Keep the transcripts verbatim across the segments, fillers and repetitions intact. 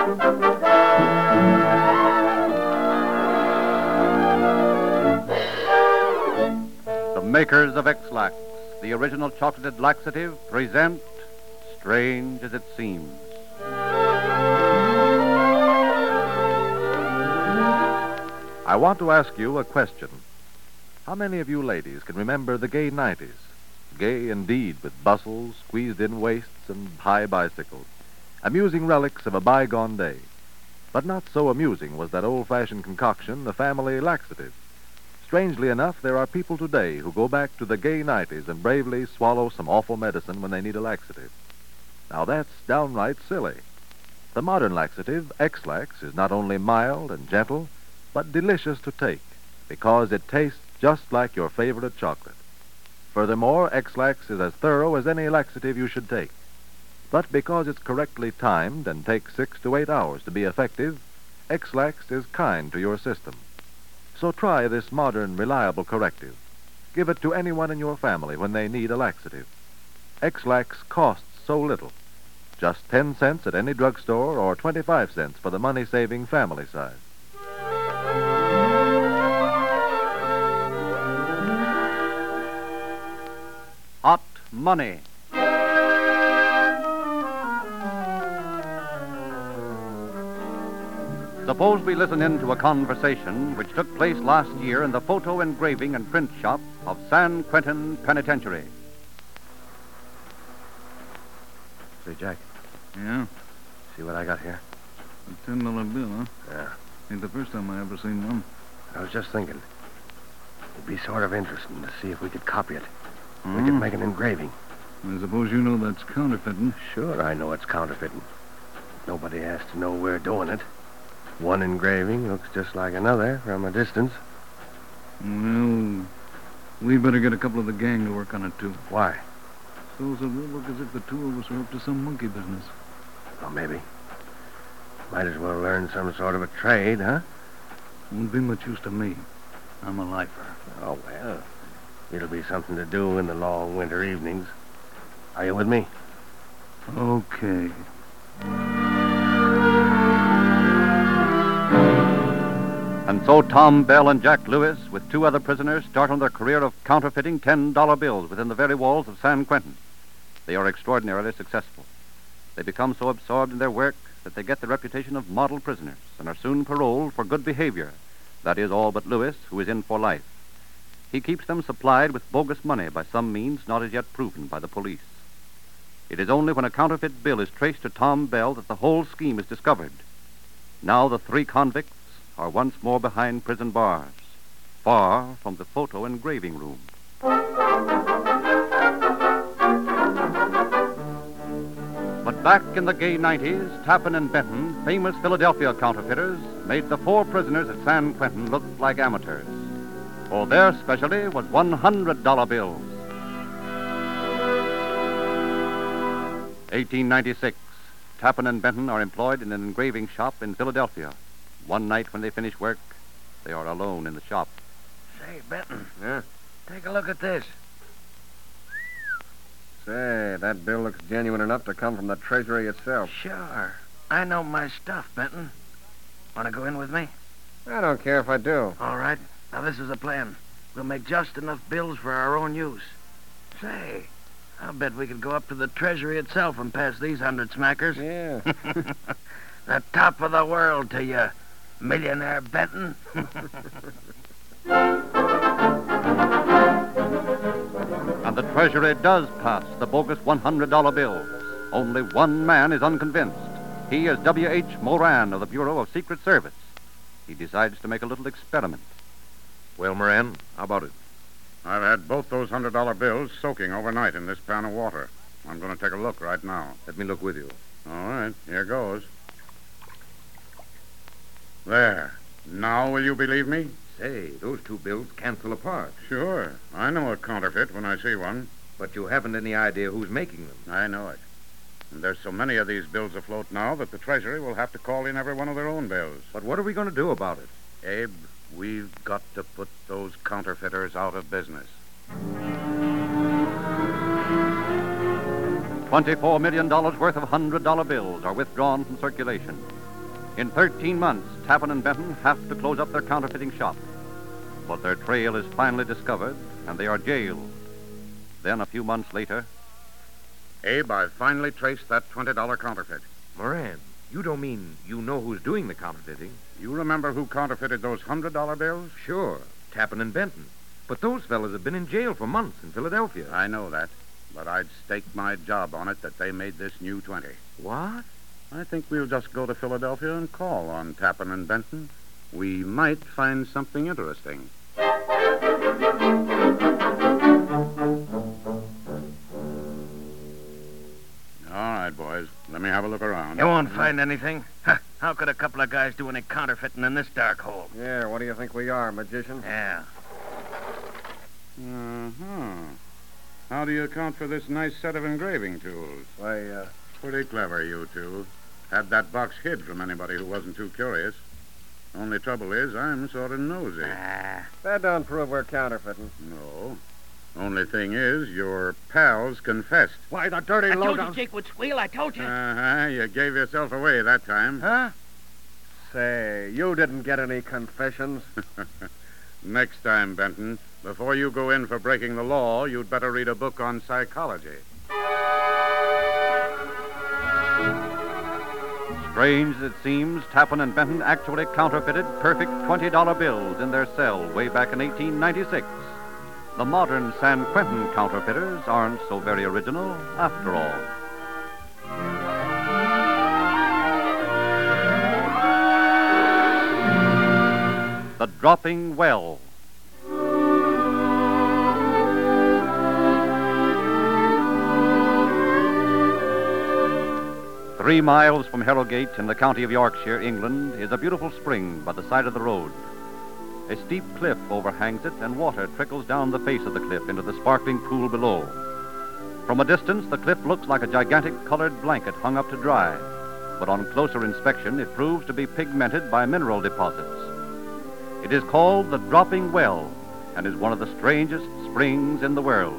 The makers of X-Lax, the original chocolated laxative, present Strange as It Seems. I want to ask you a question. How many of you ladies can remember the gay nineties? Gay indeed, with bustles, squeezed-in waists, and high bicycles. Amusing relics of a bygone day. But not so amusing was that old-fashioned concoction, the family laxative. Strangely enough, there are people today who go back to the gay nineties and bravely swallow some awful medicine when they need a laxative. Now that's downright silly. The modern laxative, X-Lax, is not only mild and gentle, but delicious to take, because it tastes just like your favorite chocolate. Furthermore, X-Lax is as thorough as any laxative you should take. But because it's correctly timed and takes six to eight hours to be effective, X-Lax is kind to your system. So try this modern, reliable corrective. Give it to anyone in your family when they need a laxative. X-Lax costs so little. Just ten cents at any drugstore or twenty-five cents for the money-saving family size. Hot money. Suppose we listen in to a conversation which took place last year in the photo engraving and print shop of San Quentin Penitentiary. Say, Jack, Yeah? see what I got here? A ten dollar bill, huh? Yeah. Ain't the first time I ever seen one. I was just thinking. It'd be sort of interesting to see if we could copy it. Hmm? We could make an engraving. I suppose you know that's counterfeiting. Sure, I know it's counterfeiting. Nobody has to know we're doing it. One engraving looks just like another from a distance. Well, we better get a couple of the gang to work on it, too. Why? So it will look as if the two of us are up to some monkey business. Well, maybe. Might as well learn some sort of a trade, huh? Won't be much use to me. I'm a lifer. Oh, well. It'll be something to do in the long winter evenings. Are you with me? Okay. And so Tom Bell and Jack Lewis, with two other prisoners, start on their career of counterfeiting ten dollar bills within the very walls of San Quentin. They are extraordinarily successful. They become so absorbed in their work that they get the reputation of model prisoners and are soon paroled for good behavior. That is, all but Lewis, who is in for life. He keeps them supplied with bogus money by some means not as yet proven by the police. It is only when a counterfeit bill is traced to Tom Bell that the whole scheme is discovered. Now the three convicts are once more behind prison bars, far from the photo engraving room. But back in the gay nineties, Tappan and Benton, famous Philadelphia counterfeiters, made the four prisoners at San Quentin look like amateurs. For their specialty was one hundred dollar bills. eighteen ninety-six, Tappan and Benton are employed in an engraving shop in Philadelphia. One night when they finish work, they are alone in the shop. Say, Benton, Yeah? take a look at this. Say, that bill looks genuine enough to come from the Treasury itself. Sure. I know my stuff, Benton. Want to go in with me? I don't care if I do. All right. Now, this is the plan. We'll make just enough bills for our own use. Say, I'll bet we could go up to the Treasury itself and pass these hundred smackers. Yeah. The top of the world to you, millionaire Benton. And the Treasury does pass the bogus one hundred dollar bills. Only one man is unconvinced. He is W H Moran of the Bureau of Secret Service. He decides to make a little experiment. Well, Moran, how about it? I've had both those hundred dollar bills soaking overnight in this pan of water. I'm going to take a look right now. Let me look with you. All right, here goes. There. Now will you believe me? Say, those two bills cancel apart. Sure. I know a counterfeit when I see one. But you haven't any idea who's making them. I know it. And there's so many of these bills afloat now that the Treasury will have to call in every one of their own bills. But what are we going to do about it? Abe, we've got to put those counterfeiters out of business. twenty-four million dollars worth of one hundred dollar bills are withdrawn from circulation. In thirteen months, Tappan and Benton have to close up their counterfeiting shop. But their trail is finally discovered, and they are jailed. Then, a few months later... Abe, I've finally traced that twenty dollar counterfeit. Moran, you don't mean you know who's doing the counterfeiting? You remember who counterfeited those one hundred dollar bills? Sure, Tappan and Benton. But those fellas have been in jail for months in Philadelphia. I know that, but I'd stake my job on it that they made this new twenty. What? I think we'll just go to Philadelphia and call on Tappan and Benton. We might find something interesting. All right, boys. Let me have a look around. You won't find anything. Huh. How could a couple of guys do any counterfeiting in this dark hole? Yeah, what do you think we are, magician? Yeah. Uh-huh. How do you account for this nice set of engraving tools? Why, uh... Pretty clever, you two. Had that box hid from anybody who wasn't too curious. Only trouble is, I'm sort of nosy. Ah. that don't prove we're counterfeiting. No. Only thing is, your pals confessed. Why, the dirty I told lowdown... you Jake would squeal. I told you. Uh-huh. You gave yourself away that time. Huh? Say, you didn't get any confessions. Next time, Benton, before you go in for breaking the law, you'd better read a book on psychology. Strange as it seems, Tappan and Benton actually counterfeited perfect twenty dollar bills in their cell way back in eighteen ninety-six. The modern San Quentin counterfeiters aren't so very original after all. The Dropping Well. Three miles from Harrogate in the county of Yorkshire, England, is a beautiful spring by the side of the road. A steep cliff overhangs it, and water trickles down the face of the cliff into the sparkling pool below. From a distance, the cliff looks like a gigantic colored blanket hung up to dry, but on closer inspection, it proves to be pigmented by mineral deposits. It is called the Dropping Well, and is one of the strangest springs in the world.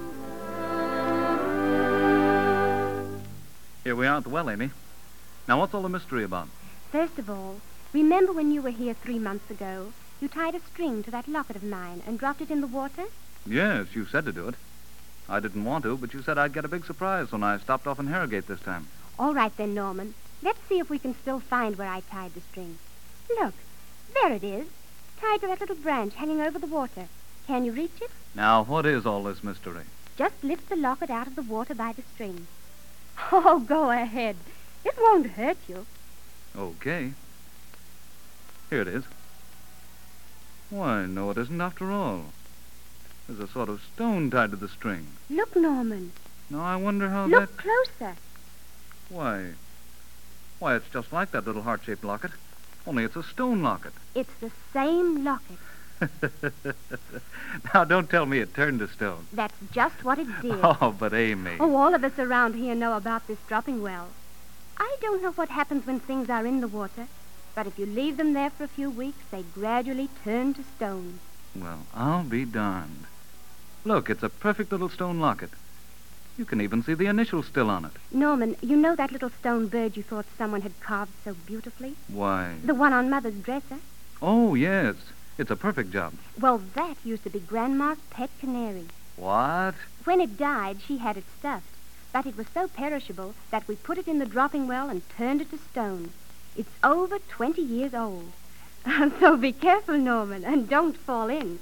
Here we are at the well, Amy. Now, what's all the mystery about? First of all, remember when you were here three months ago, you tied a string to that locket of mine and dropped it in the water? Yes, you said to do it. I didn't want to, but you said I'd get a big surprise when I stopped off in Harrogate this time. All right then, Norman. Let's see if we can still find where I tied the string. Look, there it is, tied to that little branch hanging over the water. Can you reach it? Now, what is all this mystery? Just lift the locket out of the water by the string. Oh, go ahead. It won't hurt you. Okay. Here it is. Why, no, it isn't after all. There's a sort of stone tied to the string. Look, Norman. Now, I wonder how Look that... closer. Why... Why, it's just like that little heart-shaped locket. Only it's a stone locket. It's the same locket. Now, don't tell me it turned to stone. That's just what it did. Oh, but Amy... Oh, all of us around here know about this dropping well. I don't know what happens when things are in the water, but if you leave them there for a few weeks, they gradually turn to stone. Well, I'll be darned. Look, it's a perfect little stone locket. You can even see the initials still on it. Norman, you know that little stone bird you thought someone had carved so beautifully? Why? The one on Mother's dresser? Oh, yes. It's a perfect job. Well, that used to be Grandma's pet canary. What? When it died, she had it stuffed. But it was so perishable that we put it in the dropping well and turned it to stone. It's over twenty years old. So be careful, Norman, and don't fall in.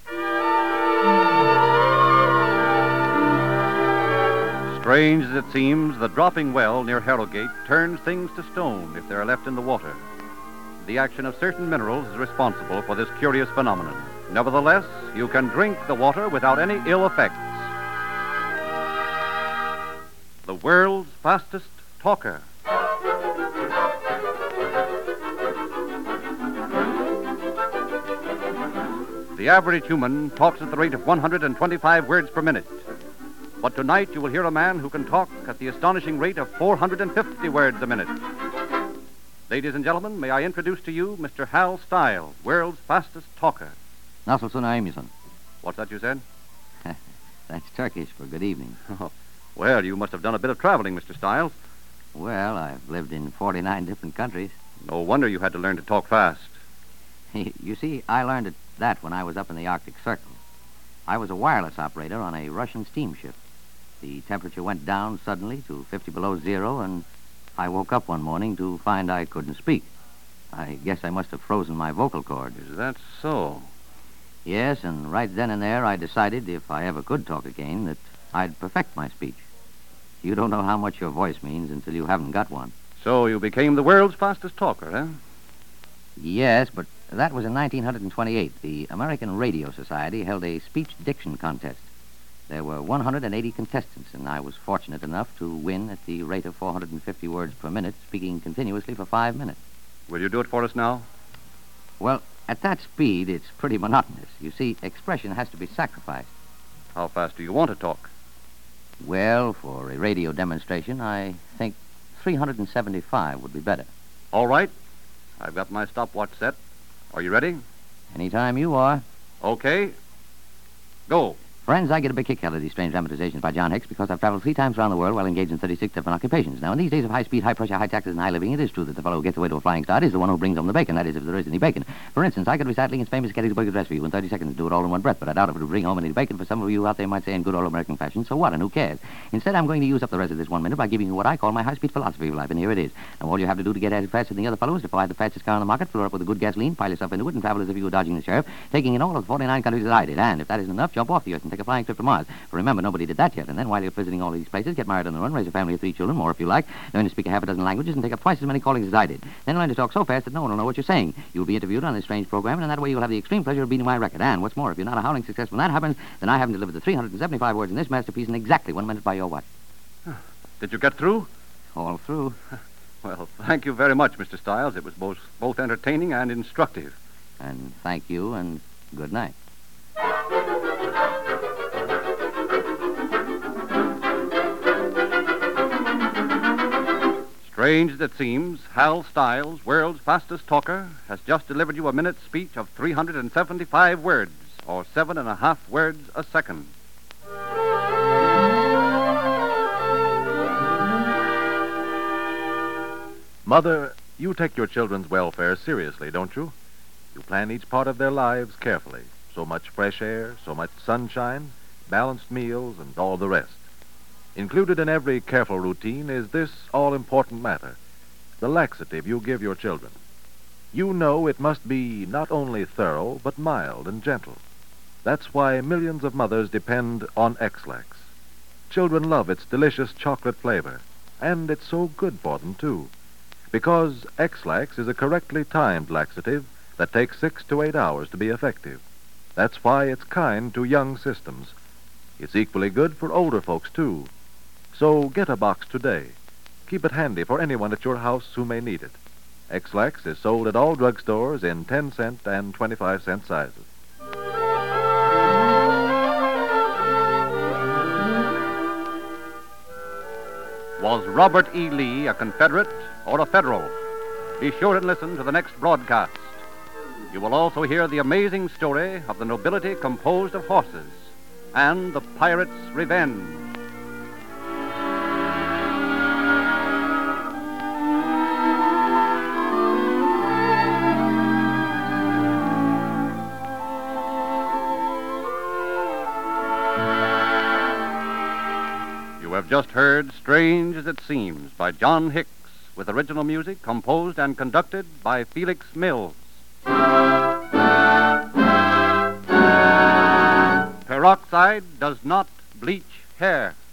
Strange as it seems, the Dropping Well near Harrogate turns things to stone if they're left in the water. The action of certain minerals is responsible for this curious phenomenon. Nevertheless, you can drink the water without any ill effects. The world's fastest talker. The average human talks at the rate of one hundred twenty-five words per minute. But tonight you will hear a man who can talk at the astonishing rate of four hundred fifty words a minute. Ladies and gentlemen, may I introduce to you Mister Hal Style, world's fastest talker. Nasılsın Amison? What's that you said? That's Turkish for good evening. Oh, well, you must have done a bit of traveling, Mister Stiles. Well, I've lived in forty-nine different countries. No wonder you had to learn to talk fast. You see, I learned it, that when I was up in the Arctic Circle. I was a wireless operator on a Russian steamship. The temperature went down suddenly to fifty below zero, and I woke up one morning to find I couldn't speak. I guess I must have frozen my vocal cords. Is that so? Yes, and right then and there I decided, if I ever could talk again, that I'd perfect my speech. You don't know how much your voice means until you haven't got one. So you became the world's fastest talker, eh? Yes, but that was in nineteen twenty-eight. The American Radio Society held a speech diction contest. There were one hundred eighty contestants, and I was fortunate enough to win at the rate of four hundred fifty words per minute, speaking continuously for five minutes. Will you do it for us now? Well, at that speed, it's pretty monotonous. You see, expression has to be sacrificed. How fast do you want to talk? Well, for a radio demonstration, I think three hundred seventy-five would be better. All right. I've got my stopwatch set. Are you ready? Anytime you are. Okay. Go. Friends, I get a big kick out of these strange dramatizations by John Hicks because I've traveled three times around the world while engaged in thirty-six different occupations. Now, in these days of high speed, high pressure, high taxes, and high living, it is true that the fellow who gets away to a flying start is the one who brings home the bacon. That is, if there is any bacon. For instance, I could recite Lincoln's famous Gettysburg Address for you in thirty seconds and do it all in one breath, but I doubt if it would bring home any bacon. For some of you out there might say in good old American fashion, so what, and who cares? Instead, I'm going to use up the rest of this one minute by giving you what I call my high-speed philosophy of life, and here it is. Now, all you have to do to get as fast as the other fellow is to provide the fastest car on the market, fill her up with a good gasoline, pile yourself into it, and travel as if you were dodging the sheriff, taking in all of the forty-nine countries that I did. And if that isn't enough, jump off the earth and take a flying trip to Mars. For remember, nobody did that yet. And then while you're visiting all these places, get married on the run, raise a family of three children, more if you like, learn to speak a half a dozen languages, and take up twice as many callings as I did. Then learn to talk so fast that no one will know what you're saying. You'll be interviewed on this strange program, and in that way you'll have the extreme pleasure of beating my record. And what's more, if you're not a howling success when that happens, then I haven't delivered the three hundred seventy-five words in this masterpiece in exactly one minute by your watch. Did you get through? All through. Well, thank you very much, Mister Stiles. It was both, both entertaining and instructive. And thank you, and good night. Strange as it seems, Hal Stiles, world's fastest talker, has just delivered you a minute's speech of three hundred seventy-five words, or seven and a half words a second. Mother, you take your children's welfare seriously, don't you? You plan each part of their lives carefully. So much fresh air, so much sunshine, balanced meals, and all the rest. Included in every careful routine is this all-important matter, the laxative you give your children. You know it must be not only thorough, but mild and gentle. That's why millions of mothers depend on X-Lax. Children love its delicious chocolate flavor, and it's so good for them, too. Because X-Lax is a correctly timed laxative that takes six to eight hours to be effective. That's why it's kind to young systems. It's equally good for older folks, too. So get a box today. Keep it handy for anyone at your house who may need it. X-Lax is sold at all drugstores in ten cent and twenty-five cent sizes. Was Robert E. Lee a Confederate or a Federal? Be sure and listen to the next broadcast. You will also hear the amazing story of the nobility composed of horses and the pirate's revenge. You have just heard Strange as It Seems by John Hicks, with original music composed and conducted by Felix Mills. Peroxide does not bleach hair.